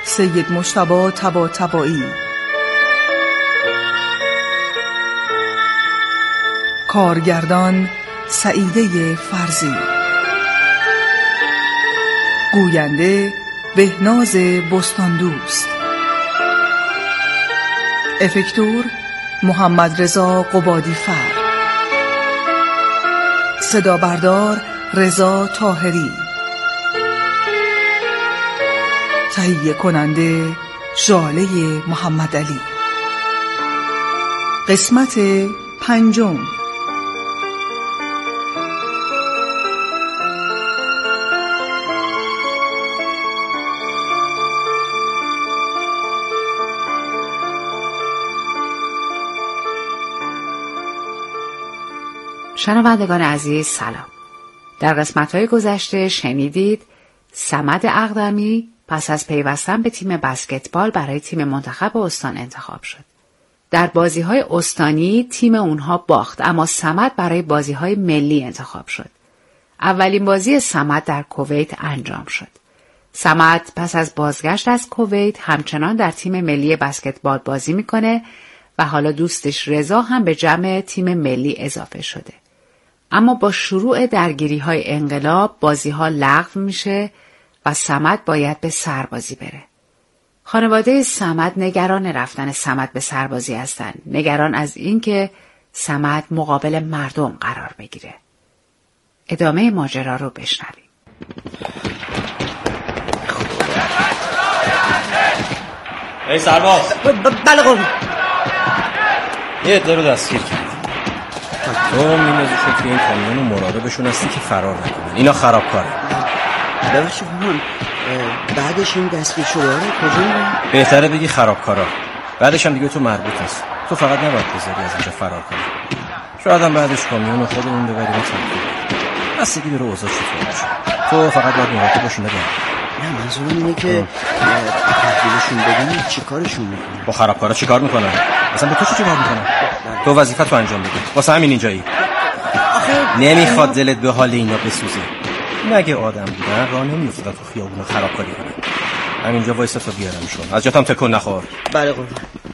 سید مجتبی طباطبایی، کارگردان سعیده فرزی، گوینده بهناز بستاندوست، افکتور محمد رضا قبادی‌فر، صدا بردار رضا طاهری، تهیه کننده ژاله محمد علی. قسمت 5. شنوندگان عزیز سلام. در قسمت‌های گذشته شنیدید صمد اقدمی پس از پیوستن به تیم بسکتبال برای تیم منتخب استان انتخاب شد. در بازی‌های استانی تیم اونها باخت، اما صمد برای بازی‌های ملی انتخاب شد. اولین بازی صمد در کویت انجام شد. صمد پس از بازگشت از کویت همچنان در تیم ملی بسکتبال بازی می‌کنه و حالا دوستش رضا هم به جمع تیم ملی اضافه شده. اما با شروع درگیری‌های انقلاب بازی‌ها لغو میشه و صمد باید به سربازی بره. خانواده صمد نگران رفتن صمد به سربازی هستند، نگران از اینکه صمد مقابل مردم قرار بگیره. ادامه ماجرا رو بشنویم. ای سرباز. بله قربان. یه عده رو دستگیر کرد. تو می‌نازیشون توی این کامیون و مراقبشون هستی که فرار نکنن. اینا خرابکاره. ببخشید قربان، بعدش این دستگیر شده رو کجا می‌برن؟ بهتره بگی خرابکارا. بعدش هم دیگه تو مربوط هست. تو فقط نباید بذاری از اینجا فرار کنی. شاید هم بعدش کامیون رو خودمون ببریم تنظیم. بستگی داره اوضاع چطور باشه. تو فقط باید مراقب باشی نگه. نه منظورم اینه که تحویلشون بدیم چی کارشون میکنن؟ با خرابکارا چی کار میکنن؟ اصلا به تو چی کار میکنن؟ تو وظیفت رو انجام بده. واسه همین اینجایی. نمیخواد دلت به حال اینا بسوزه. مگه آدم بودن راه نمیافتادن تو خیابون خرابکاری کنن. همینجا وایسا تا بیارمشون. از جاتم تکون نخور. بله قربان.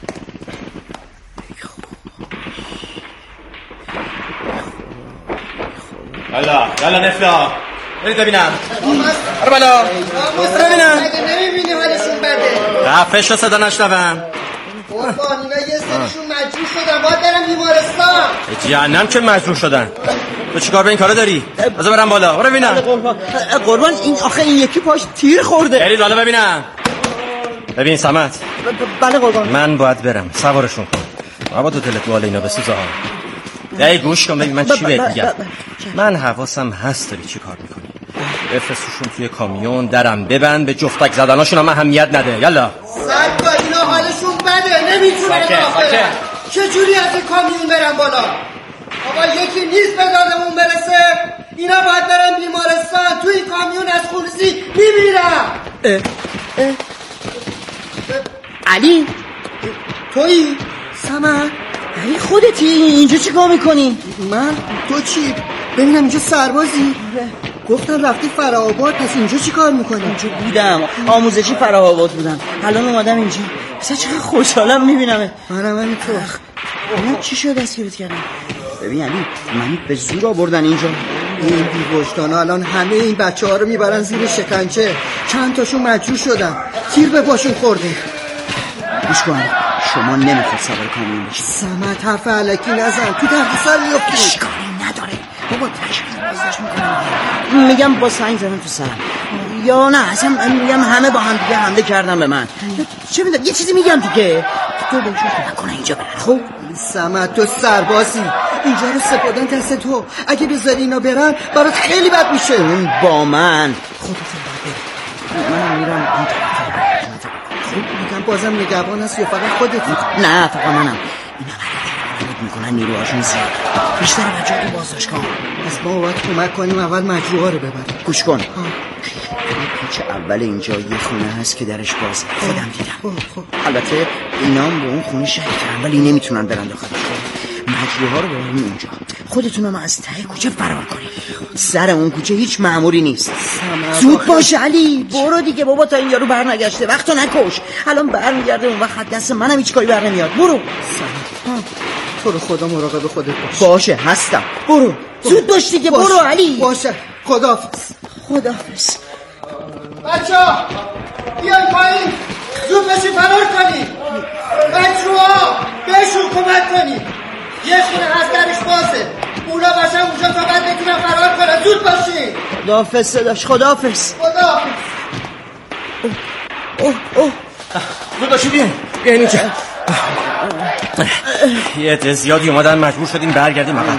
یالا نفلا. برید ببینم. آره بالا. ببینم. نمیبینی حالشون بده. رفش رو صدا نشنوم. قربان اینا یه سریشون مجروح شدن، باید برم بیمارستان. جهنم که مجروح شدن. تو چیکار به این کارا داری؟ بذار برم بالا. برو ببینم. قربان این آخه این یکی پاش تیر خورده. برید بالا ببینم. ببین صمد. بله قربان. من باید برم. سوارشون کن. مبادا دلت بالا اینا بسوزه ها. ای گوش کن ببین من چی بهت میگم. من حواسم هست داری چی کار میکنی. بفرستشون توی کامیون، درم ببند، به جفتک زدناشون هم اهمیت نده. یالا سرکا اینا حالشون بده، نمیتونن آخه چجوری از این کامیون برن بالا؟ آقا یکی نیست به دادمون برسه. اینا باید برن بیمارستان. توی این کامیون از خونریزی میمیرن. علی تویی؟ صمد ای خودتی اینجا چی کار میکنی؟ من؟ تو چی؟ ببینم اینجا سربازی؟ گفتن رفتی فرآباد، پس اینجا چی کار میکنی؟ اینجا بودم آموزشی فرآباد بودم، الان اومدم اینجا. اصلا چقدر خوشحالم میبینم. من تو من چی شد دستگیرت کردم؟ ببین علی من به زور آوردن اینجا. این بی‌وجدانا الان همه این بچه‌ها رو میبرن زیر شکنجه. چند تاشون مجروح شدن، تیر به پاشون خورده. گوش کن، شما نمیخواد سوار کامیون بشی. صمد حرف الکی نزن، تو دردسر میافتی. اشکالی نداره بابا، تشکیل بازداشت میکنم. میگم با سنگ زدن تو سرم، یا نه اصلا میگم همه با هم دیگه حمله کردن به من. چه میدونم یه چیزی میگم دیگه. تو بهشون نکنه اینجا برن. خب صمد تو سربازی، اینجا رو سپردن دست تو. اگه بذاری اینا برن برات خیلی بد میشه. اون با من خودتون باید برید. من میرم اون طرف. میگم بازم نگهبان هست یا فقط خودتی؟ نه فقط منم. اینا غلط میکنن، نیروهاشون زیاد، بیشتر بچه‌ها تو بازداشتگاه. پس ما باید کمک کنیم اول مجروحا رو ببریم. گوش کن، پیچ اول اینجا یه خونه هست که درش بازه، خودم دیدم. البته اینا هم به اون خونه شک کردن ولی نمیتونن برن داخلش. مجروحا رو ببریم اونجا، خودتونم از ته کوچه فرار کنید. سر اون کوچه هیچ مأموری نیست. زود باش علی، برو دیگه بابا تا این یارو بر نگشته. وقتو نکش، الان برمیگرده اون وقت دست منم هیچ کاری بر نمیاد. برو تو رو خدا مراقب خودت باش. باشه هستم. برو زود باش دیگه. برو علی. باشه خداحافظ. خداحافظ. بچه‌ها بیاین پایین، زود بشین فرار کنید. بچه‌ها بهشون کمک کنید، یه خونه از درش بازه، اونا باشن اونجا تا بعد بتونن فرار کنن. زود باشین. خداحافظ صداش. خداحافظ. خداحافظ. زود باشی بیاین اینجا. یه عده زیادی اومدن، مجبور شدیم برگردیم عقب.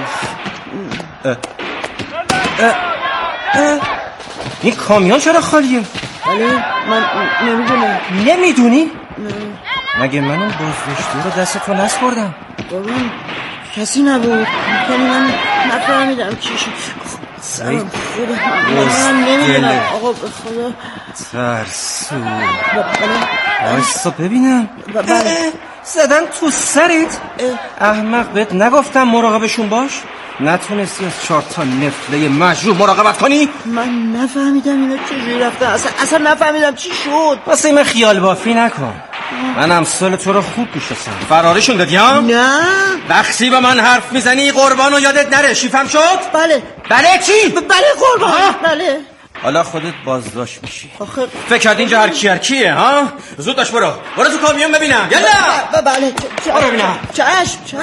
این کامیون چرا خالیه؟ ولی من نمیدونم. نمیدونی؟ مگه من اون بازداشتی رو دست تو نسپردم؟ بابا کسی نبود، یعنی من نفهمیدم چی شد. سلام خدا، من نمیدونم آقا به خدا. ترسو بایستا ببینم. زدن تو سرت؟ احمق بهت نگفتم مراقبشون باش؟ نتونستی از 4 تا نفله مجروح مراقبت کنی؟ من نفهمیدم اینا چجوری رفتن، اصلا نفهمیدم چی شد. واسه من خیال بافی نکن، من امثال تو رو خوب میشناسم. فرارشون دادی ها؟ نه. وقتی با من حرف میزنی قربانو یادت نره. شیفم شد؟ بله. بله چی؟ بله قربان. بله. حالا خودت بازداشت میشی. آخه فکر کردی اینجا هر کیه ها؟ زود باش برو تو کامیون ببینم. یلا بله برو ببینم. چشم.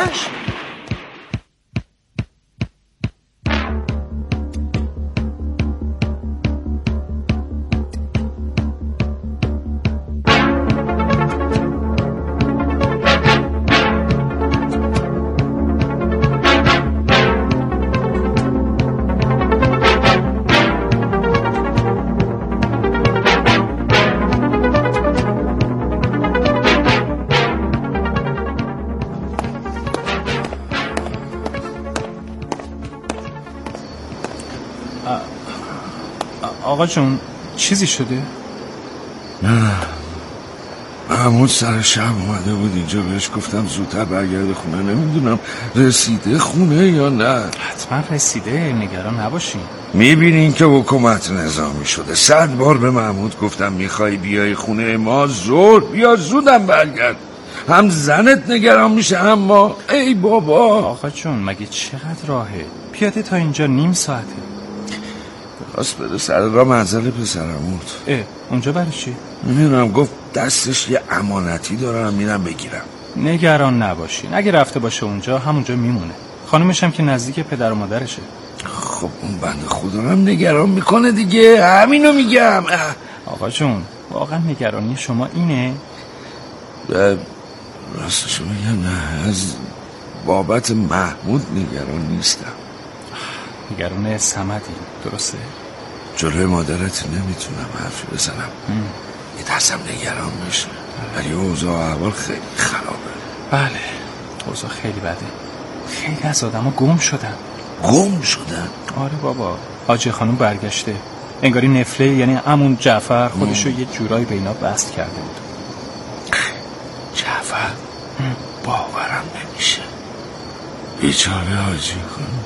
آقا جون چیزی شده؟ نه، محمود سر شب اومده بود اینجا، بهش گفتم زودتر برگرده خونه. نمیدونم رسیده خونه یا نه. حتما رسیده، نگران نباشین. میبینین که حکومت نظامی شده. 100 بار به محمود گفتم میخوای بیای خونه ما ظهر بیا، زودم برگرد. هم زنت نگران میشه هم ما. ای بابا. آقا جون مگه چقدر راهه؟ پیاده تا اینجا نیم ساعته. راست بده سر راه منزل پسرم بود. اونجا برای چی؟ نمیدونم، گفت دستش یه امانتی دارم میرم بگیرم. نگران نباشین، اگه رفته باشه اونجا همونجا میمونه. خانومش هم که نزدیک پدر و مادرشه. خب اون بنده خدا هم نگران میکنه دیگه، همینو میگم. آقا جون واقعا نگرانی شما اینه؟ راستشو میگم نه، از بابت محمود نگران نیستم. نگران صمدی، درسته؟ جلوی مادرت نمیتونم حرفی بزنم، میترسم نگران بشه. ولی اوضاع احوال خیلی خرابه. بله اوضاع خیلی بده. خیلی از آدم ها گم شدن. گم شدن؟ آره بابا، حاجی خانوم برگشته، انگاری نفله، یعنی عمون جعفر خودشو یه جورایی به اینا بست کرده بود. جعفر؟ باورم نمیشه. بیچاره حاجی خانوم.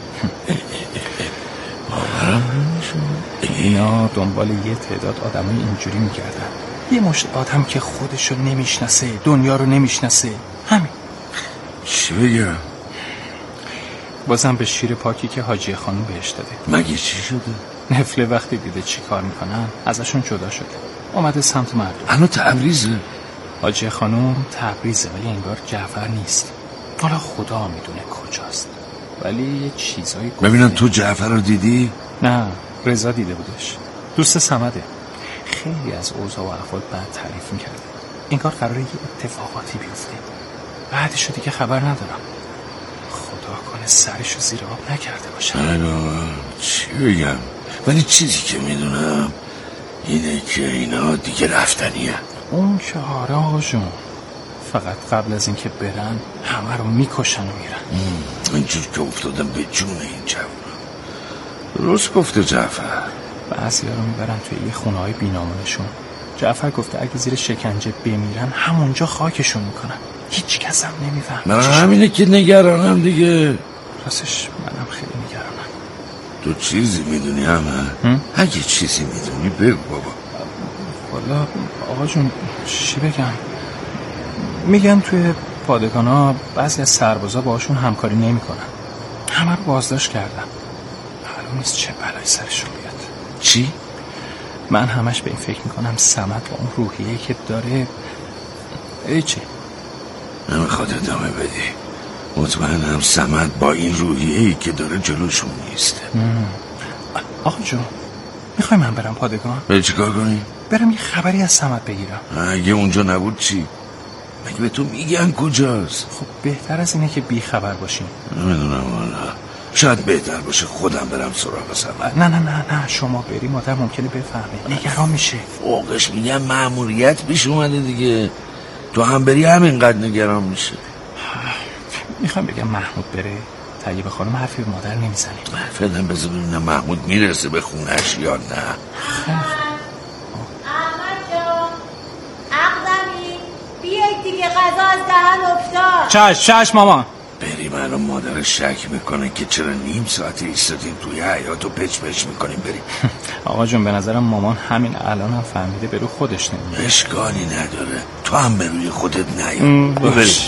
باورم نمیشه. اینا دنبال یه تعداد آدمای اینجوری میگردن، یه مشت آدم که خودشو نمیشناسه، دنیا رو نمیشناسه. همین. چی بگم؟ بازم به شیر پاکی که حاجی خانوم بهش داده. مگه چی شده؟ نفله وقتی دیده چی کار میکنن ازشون جدا شده، اومده سمت مردم. هنو تبریزه؟ حاجی خانوم تبریزه ولی انگار جعفر نیست. حالا خدا میدونه کجاست، ولی یه چیزایی گفته. ببینم تو جعفر رو دیدی؟ نه، رضا دیده بودش، دوست صمده. خیلی از اوضاع و احوال بد تعریف میکرده، انگار قراره یه اتفاقاتی بیفته. بعدشو دیگه خبر ندارم. خدا کنه سرشو زیر آب نکرده باشه. چی بگم؟ ولی چیزی که میدونم اینه که اینا دیگه رفتنیه. اون که آره آقا جون، فقط قبل از اینکه برن همه رو میکشن و میرن. اینجور که افتادم به جون این جوان. درست گفته جعفر. بعضی ها رو میبرن توی یه خونه های بینامونشون، جعفر گفته اگه زیر شکنجه بمیرن همونجا خاکشون میکنن. هیچ کس هم نمیفهم. من همینه که نگرانم دیگه. راستش منم خیلی نگرانم. تو چیزی میدونی همه؟ اگه چیزی میدونی بگو بابا. والا آقا جون چی بگم؟ میگن توی پادگانا بعضی از سربازا باهاشون همکاری نمیکنن. همه رو بازداشت کردن. معلوم نیست چه بلایی سرشون بیاد. چی؟ من همش به این فکر میکنم صمد با اون روحیه‌ای که داره. چی؟ نمیخواد ادامه بدی. مطمئنم صمد با این روحیه‌ای که داره جلوشون نیسته. آقا جون میخوای من برم پادگان؟ به چیکار کنی؟ برم یه خبری از صمد بگیرم. اگه اونجا نبود چی؟ مگه به تو میگن کجاست؟ خب بهتر از اینه که بی خبر باشیم. نمیدونم والا. شاید بهتر باشه خودم برم سراغ صمد. نه شما بری مادر ممکنه بفهمه. نگران میشه. فوقش میگم مأموریت پیش اومده دیگه. تو هم بری همینقدر نگران میشه. میخوام بگم محمود بره. طیبه خانم حرفی به مادر نمیزنه. فعلا بذار ببینم محمود میرسه به خونش یا نه. احمد جان اقدمی بیایید دیگه غذا از دهن افتاد. چش مامان. بریم الان مادر شک میکنه که چرا نیم ساعت ایستادیم توی حیاط و پچ میکنیم بریم. آقا جون به نظرم مامان همین الان هم فهمیده به رو خودش نمیاد. اشکالی نداره تو هم به روی خودت نیا. باش.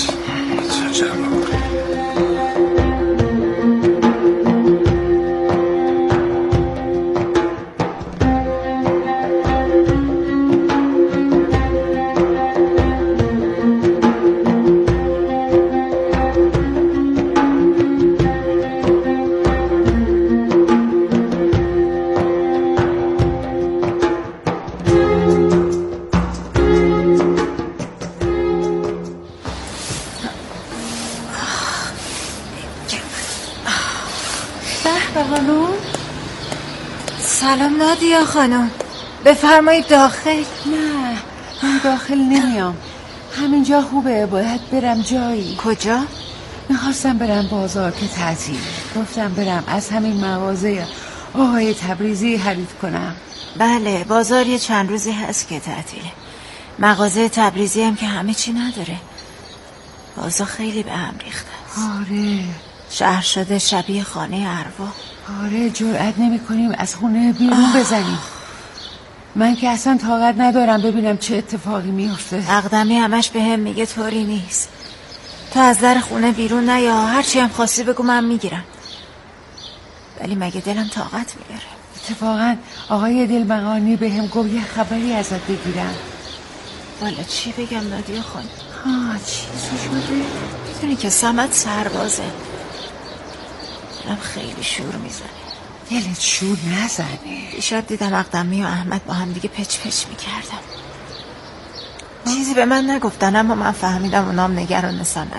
سلام نادیا خانم. بفرمایید داخل. نه من داخل نمیام. همینجا خوبه. باید برم جایی. کجا؟ میخواستم برم بازار که تعطیل. گفتم برم از همین مغازه آقای تبریزی خرید کنم. بله بازار یه چند روزی هست که تعطیله. مغازه تبریزی هم که همه چی نداره. بازار خیلی به هم ریخته است. آره شهر شده شبیه خانه ارواح. آره جرئت نمی کنیم از خونه بیرون بزنیم. من که اصلا طاقت ندارم ببینم چه اتفاقی میفته. اقدمی همش به هم میگه طوری نیست. تو از در خونه بیرون نیا. هرچی هم خواستی بگو من میگیرم. ولی مگه دلم طاقت میبره؟ اتفاقا آقای دلمغانی به هم گفت یه خبری ازت بگیرم. والا چی بگم نادیا خانم؟ چیزی شده؟ میدونی که صمد سربازه. دلم خیلی شور میزنه. دلت شور نزنه. دیشب دیدم اقدمی و احمد با هم دیگه پچ میکردم. چیزی به من نگفتن اما من فهمیدم اونام نگران صمدن.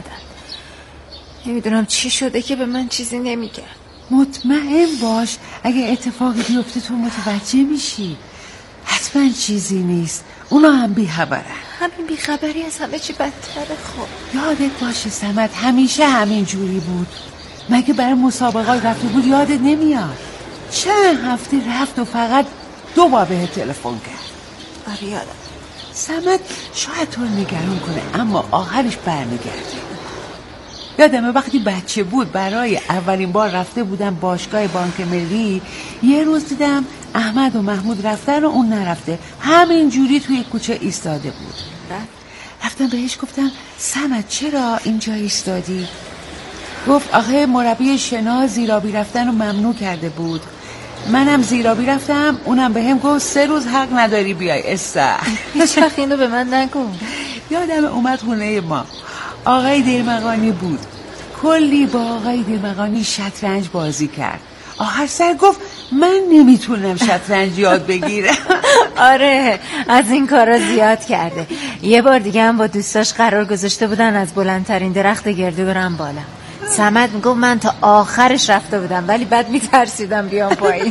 نمیدونم چی شده که به من چیزی نمیگن. مطمئن باش اگه اتفاقی بیفته تو متوجه میشی. حتما چیزی نیست. اونا هم بیخبرن. همین بیخبری از همه چی بدتره. خب یادت باشه صمد همیشه همین جوری بود. مگه برای مسابقات رفته بود یادت نمیاد؟ چند هفته رفت و فقط 2 بار به تلفن کرد. آره یادم. صمد شاید تو نگران کنه اما آخرش برمیگرده. یادمه وقتی بچه بود برای اولین بار رفته بودم باشگاه بانک ملی. یه روز دیدم احمد و محمود رفتن و اون نرفته. همین جوری توی کوچه ایستاده بود. رفتم بهش گفتم صمد چرا اینجا ایستادی؟ گفت آخه مربی شنا زیرابی رفتن رو ممنوع کرده بود. منم زیرابی رفتم. اونم به هم گفت 3 روز حق نداری بیای استخ. هیچ وقت اینو به من نگو. یادم اومد خونه ما. آقای دلمغانی بود. کلی با آقای دلمغانی شطرنج بازی کرد. آخر سر گفت من نمیتونم شطرنج یاد بگیرم. آره از این کارا زیاد کرده. یه بار دیگه هم با دوستاش قرار گذاشته بودن از بلندترین درخت گردو برم بالا. صمد میگفت من تا آخرش رفته بودم ولی بعد میترسیدم بیام پایین.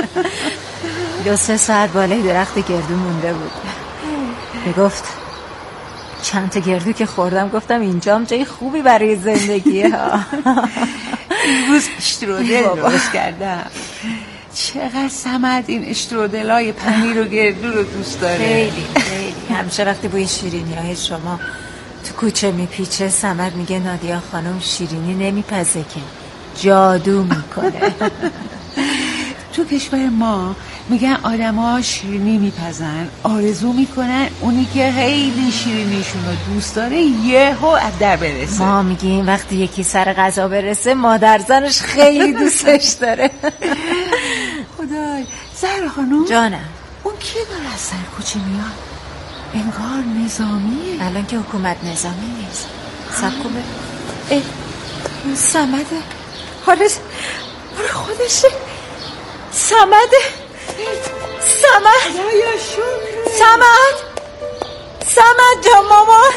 2-3 ساعت بالای درخت گردو مونده بود. میگفت چند تا گردو که خوردم گفتم اینجا هم جای خوبی برای زندگیه ها. امروز شترودل درست کردم. چه چقدر صمد این اشترودلای پنیر و گردو رو دوست داره. خیلی همیشه وقتی بوی شیرینی‌های شما تو کوچه میپیچه صمد میگه نادیا خانم شیرینی نمیپزه که جادو میکنه. تو کشور ما میگن آدم‌ها شیرینی میپزن، آرزو میکنن اونی که خیلی شیرینیشون رو دوست داره یهو از در برسه. ما میگیم وقتی یکی سر غذا برسه مادر زنش خیلی دوستش داره. خدای زهرا خانم جانم، اون کی داره از سر کوچه میاد؟ انگار نظامیه. الان که حکومت نظامی نیست. سبکو به صمده. حالا خودشه. صمده. صمد جان مامان.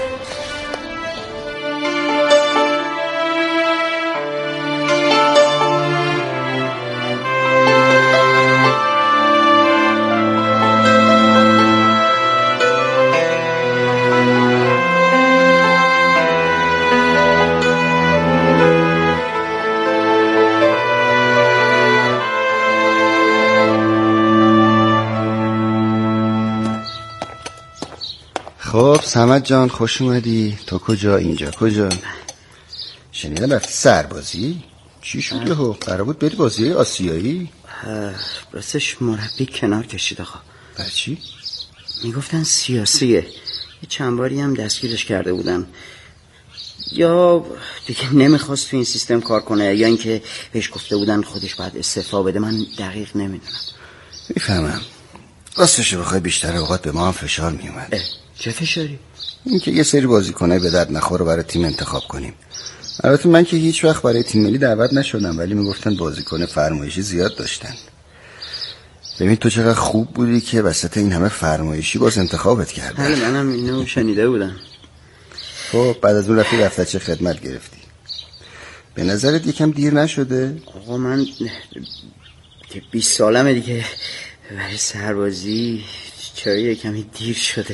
خب صمد جان خوش اومدی. تو کجا؟ اینجا کجا؟ شنیدم رفتی سربازی؟ چی شد یهو؟ قرار بود بری بازی آسیایی؟ راستش مربی کنار کشید آقا. برای چی؟ میگفتن سیاسیه. یه چند باری هم دستگیرش کرده بودن. یا دیگه نمیخواست تو این سیستم کار کنه یا اینکه بهش گفته بودن خودش باید استعفا بده. من دقیق نمیدونم. میفهمم. راستش بخوای بیشتر اوقات به ما هم فشار میومد. چه فشاری؟ این که یه سری بازیکنای به درد نخور رو برای تیم انتخاب کنیم. البته من که هیچ وقت برای تیم ملی دعوت نشدم، ولی میگفتن بازیکن فرمایشی زیاد داشتن. ببین تو چقدر خوب بودی که وسط این همه فرمایشی باز انتخابت کردن. بله منم اینو شنیده بودم. خب بعد از اون رفتی دفترچه خدمت گرفتی. به نظرت یکم دیر نشده؟ آقا من که 20 سالمه دیگه برای سربازی چرا یکمی دیر شده.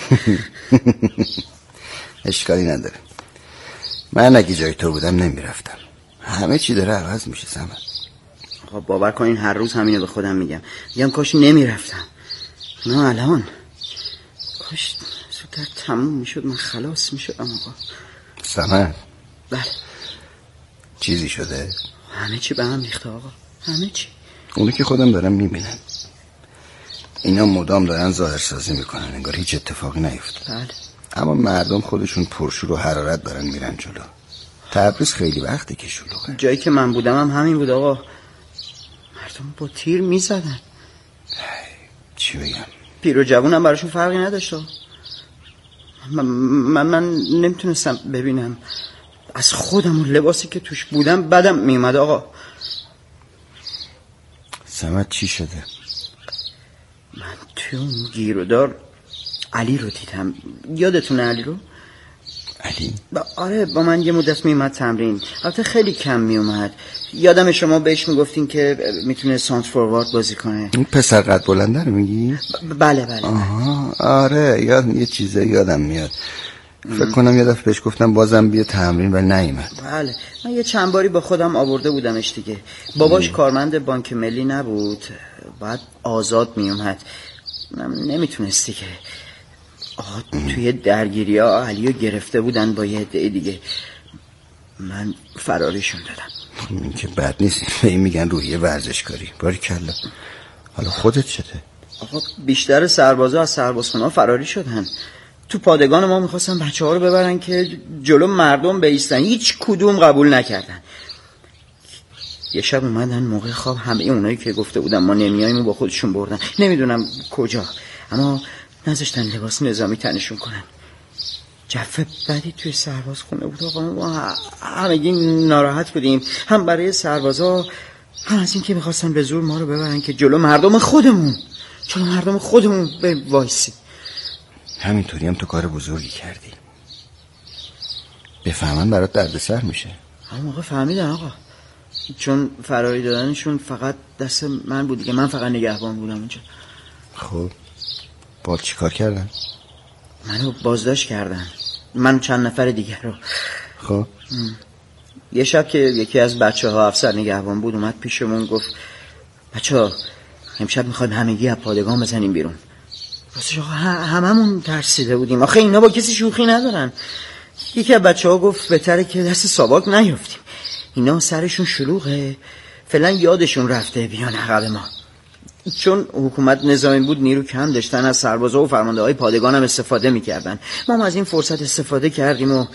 اشکالی نداره. من اگه جای تو بودم نمیرفتم. همه چی داره عوض میشه صمد. آقا باور کنین هر روز همینو به خودم میگم کاش نمیرفتم. نه الان کاش زودتر تموم میشد من خلاص میشدم. آقا صمد. بله چیزی شده؟ همه چی به هم ریخته آقا، همه چی. اونو که خودم دارم میبینم. اینا مدام دارن ظاهرسازی میکنن انگار هیچ اتفاقی نیفتاد. بله. اما مردم خودشون پرشور و حرارت دارن میرن جلو. تبریز خیلی وقتی که شلوغه. جایی که من بودم هم همین بود آقا. مردم با تیر میزدن. چی بگم؟ پیر و جوونم براشون فرقی نداشت. من نمیتونستم ببینم. از خودم و لباسی که توش بودم بدم میومد آقا. صمد چی شده؟ من توی اون گیرودار علی رو دیدم. یادتونه علی رو؟ علی؟ آره با من یه مدت میومد تمرین. البته خیلی کم میومد. یادم شما بهش میگفتین که میتونه سانت فوروارد بازی کنه. این پسر قد بلنده رو میگی؟ بله. آها آره یه چیزه یادم میاد. فکر کنم یه دفعه بهش گفتم بازم بیا تمرین و نیومد. بله من یه چند باری با خودم آورده بودمش دیگه. باباش کارمند بانک ملی نبود، باید آزاد میومد. نمیتونستی که. توی درگیری ها علیو گرفته بودن با یه عده دیگه. من فراریشون دادم. این که بد نیست. به این میگن روحیه ورزشکاری. باریکلا. حالا خودت شده؟ آقا بیشتر سربازا از سربازخونه فراری شدن. تو پادگان ما میخواستن بچه ها رو ببرن که جلو مردم بایستن. هیچ کدوم قبول نکردن. یه شب اومدن موقع خواب همه اونایی که گفته بودن ما نمیاییم و با خودشون بردن. نمیدونم کجا، اما نذاشتن لباس نظامی تنشون کنن. جفه بدی توی سرباز خونه بود آقا. ما همگی ناراحت بودیم، هم برای سربازا هم از این که میخواستن به زور ما رو ببرن که جلو مردم خودمون به وایسی. همینطوری هم تو کار بزرگی کردی. بفهمن برات دردسر میشه. همون موقع فهمیدن آقا، چون فراری دادنشون فقط دست من بود دیگه. من فقط نگهبان بودم اونجا. خب با چی کار کردن؟ منو بازداشت کردن، من چند نفر دیگر رو. خب یه شب که یکی از بچه ها افسر نگهبان بود اومد پیشمون گفت بچه‌ها امشب میخوایم همگی از پادگان بزنیم بیرون. راستش آقا هممون ترسیده بودیم. آخه اینا با کسی شوخی ندارن. یکی از بچه‌ها گفت بهتره که دست ساواک نیافتیم. اینا سرشون شلوغه، فعلا یادشون رفته بیان عقب ما. چون حکومت نظامی بود نیرو کم داشتن، از سربازا و فرمانده‌های پادگان هم استفاده میکردن. ما از این فرصت استفاده کردیم و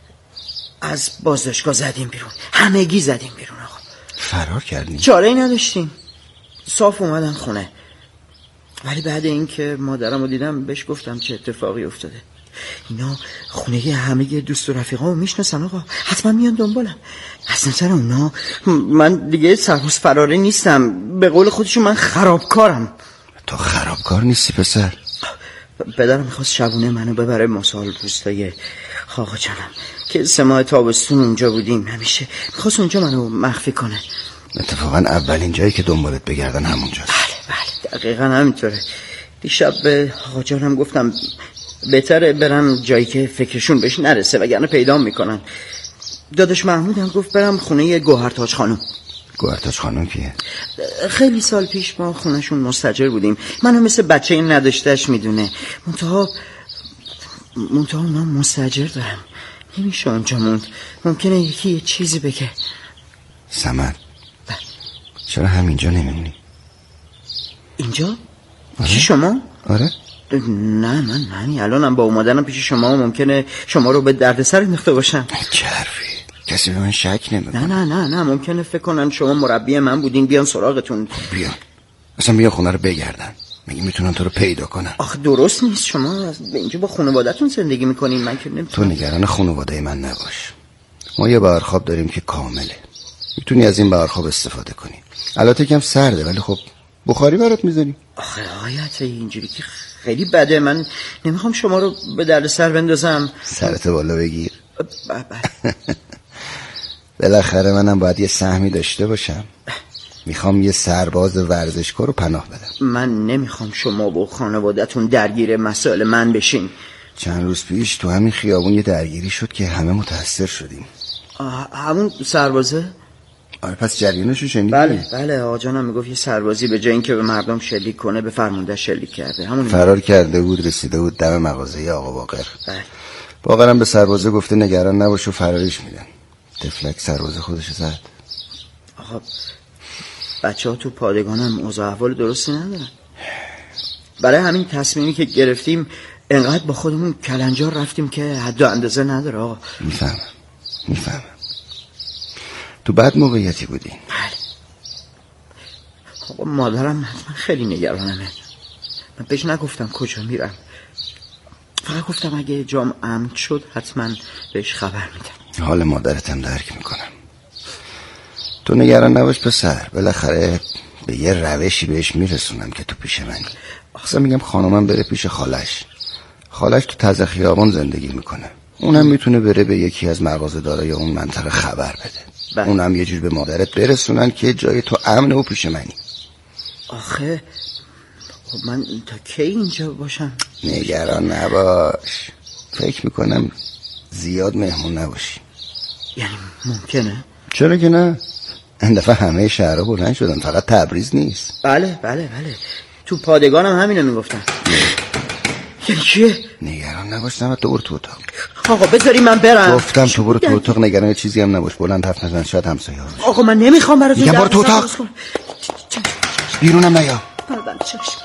از بازداشتگاه زدیم بیرون. همگی زدیم بیرون آقا. فرار کردیم؟ چاره‌ای نداشتیم. صاف اومدن خونه. ولی بعد اینکه مادرمو دیدم بهش گفتم چه اتفاقی افتاده. اینا خونه همه دوست و رفیقامو میشناسن آقا، حتما میان دنبالم. از نظر اونا من دیگه سرباز فراری نیستم. به قول خودشون من خرابکارم. تو خرابکار نیستی پسر. پدرم میخواست شبونه منو ببره مسال پوستای خاقا جانم که 3 ماه تابستون اونجا بودیم. همیشه میخواست اونجا منو مخفی کنه. اتفاقا اولین جایی که دنبالت بگردن همونجاست. بله دقیقا همینطوره. دیشب به آقا جانم گفتم بهتره برم جایی که فکرشون بهش نرسه وگرنه پیدا میکنن. داداش محمودم گفت برم خونه گوهرتاج خانم. گوهرتاج خانم کیه؟ خیلی سال پیش ما خونهشون مستاجر بودیم. منو مثل بچه این نداشتش میدونه. منتها اونا مستاجر دارم، نمیشه اونجا موند. ممکنه یکی یه چیزی بگه. سمر چرا همینجا نمیمونی؟ اینجا؟ پیش شما؟ آره. نه من همین الانم با اومدنم پیش شما ممکنه شما رو به دردسر انداخته باشم. چه حرفی؟ کسی به من شک نمیکنه. نه ممکنه فکر کنن شما مربی من بودین بیان سراغتون. بیان اصلا بیا خونه رو بگردن. مگه میتونن تو رو پیدا کنن؟ آخه درست نیست. شما اینجا با خانواده‌تون زندگی میکنین، من که نمیتونم. تو نگران خانواده من نباش. ما یه بهارخواب داریم که کامله. میتونی از این بهارخواب استفاده کنی. البته کم سرده ولی خب بخاری برات میذاریم. آخه آیت اینجوری که خیلی بده. من نمیخوام شما رو به دردسر بندازم. سرت بالا بگیر. بالاخره منم باید یه سهمی داشته باشم. میخوام یه سرباز ورزشکار رو پناه بدم. من نمیخوام شما و خانواده‌تون درگیر مسائل من بشین. چند روز پیش تو همین خیابون یه درگیری شد که همه متاثر شدیم. همون سربازه؟ آره پس جریانشو شنیدی؟ بله آقا جانم میگفت یه سربازی به جای اینکه به مردم شلیک کنه به فرمانده شلیک کرده. همون فرار کرده بود، رسیده بود دم مغازه آقا باقر. بله. باقرم به سربازه گفته نگران نباش و فراریش میدن. تفلک سربازه خودش زد. آقا بچه‌ها تو پادگانم اوضاع احوال درستی ندارن. برای همین تصمیمی که گرفتیم انقدر با خودمون کلنجار رفتیم که حد و اندازه نداره آقا. میفهمم. تو بد موقعیتی بودی. بله. آقا مادرم حتما خیلی نگرانمه. من بهش نگفتم کجا میرم. فقط گفتم اگه جام امن شد حتما بهش خبر میدم. حال مادرتم درک میکنم. تو نگران نباش پسر. بالاخره به یه روشی بهش میرسونم که تو پیش منی. اصلا میگم خانومم بره پیش خالش تو تازه خیابان زندگی میکنه. اونم میتونه بره به یکی از مغازه‌دارای اون منطقه خبر بده. اونم یه جور به مادرت برسونن که جای تو امنه و پیش منی. آخه من تا کی اینجا باشم؟ نگران نباش. فکر میکنم زیاد مهمون نباشی. یعنی ممکنه؟ چرا که نه؟ این دفعه همه شهرها بلند شدن، فقط تبریز نیست. بله تو پادگانم همینو میگفتن. یعنی چیه؟ نگران نباش. تو برو تو اتاق. آقا بذاری من برم. گفتم تو برو تو اتاق. نگران چیزی هم نباش. بلند حرف نزن شاید همسایه‌ها. آقا من نمیخوام براتون. میگم برو تو اتاق. بیرونم نیا. چشم.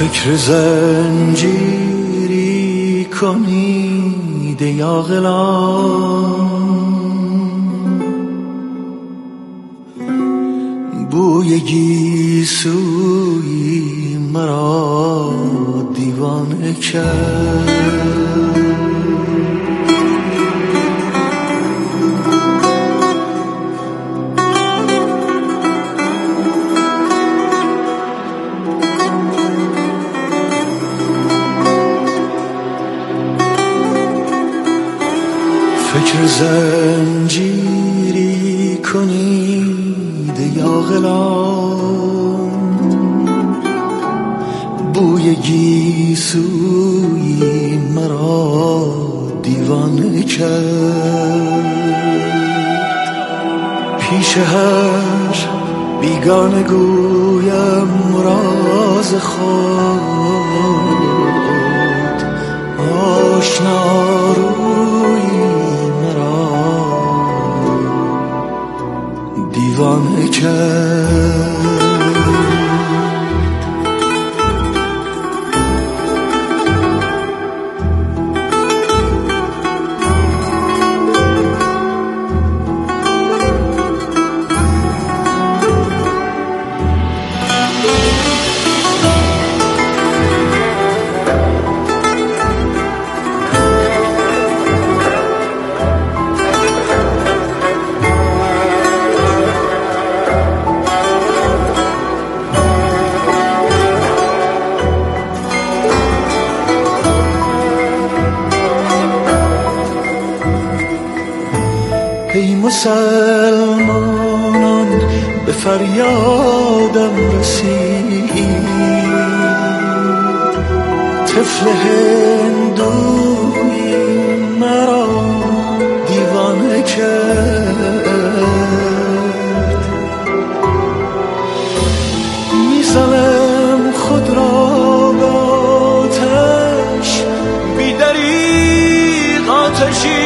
فکر زنجیری کنید یا غلام، بوی گیسوی مرا دیوانه کرد. فکر زنجیری کنید یا غلام، بوی گیسوی مرا دیوانه کرد. پیش هر بیگانه گویم راز خود، آشنا روی دیوانه کرد. ای مسلمانان به فریادم رسید، طفل هندوی مرا دیوانه کرد. میزنم خود را به آتش، بی دریغ آتشی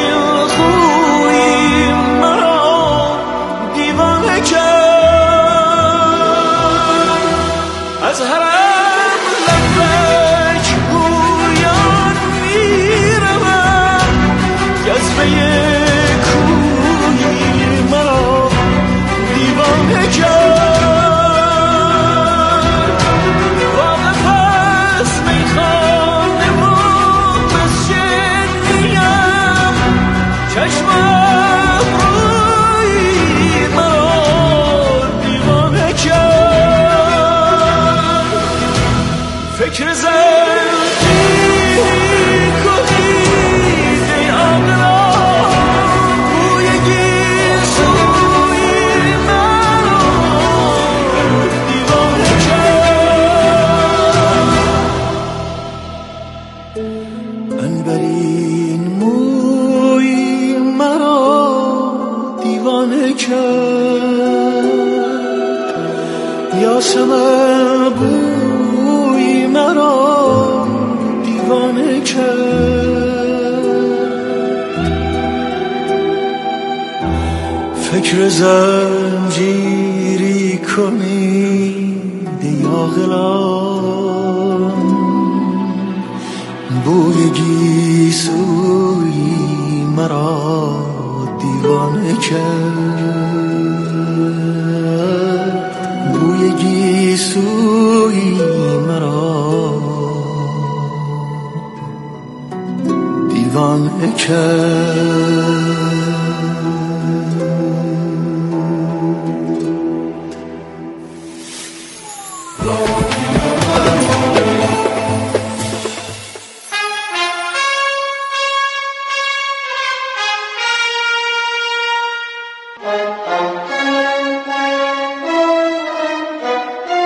از هرم لبک گویان میروم، جذبه کوی مرا دیوانه کرد. واقف از میخانه و مسجد میم، چشمم روی مرا دیوانه کرد. فکر زنجیری کنید ای غلام، بوی گیسوی مرا دیوانه کرد. عنبرین موی مرا دیوانه کرد. یاسمن بوی مرا دیوانه کرد. فکر زنجیری کنید یا غلام، بوی گیسوی مرا دیوانه کرد. بوی گیسوی مرا دیوانه کرد.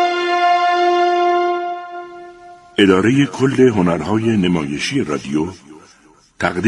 اداره کل هنرهای نمایشی رادیو